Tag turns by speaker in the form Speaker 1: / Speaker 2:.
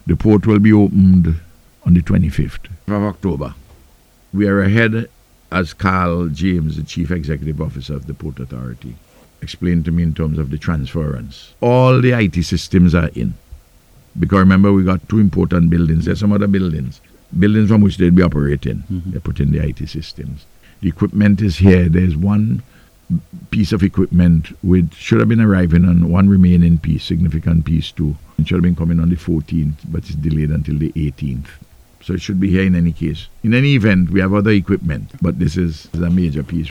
Speaker 1: The port will be opened on the 25th of October. We are ahead, as Carl James, the Chief Executive Officer of the Port Authority, explained to me in terms of the transference. All the IT systems are in. Because remember, we got two important buildings. There's some other buildings from which they'll be operating. They put in the IT systems. The equipment is here. There's one piece of equipment which should have been arriving on one remaining piece, significant piece too. It should have been coming on the 14th, but it's delayed until the 18th. So it should be here in any case. In any event, we have other equipment, but this is a major piece.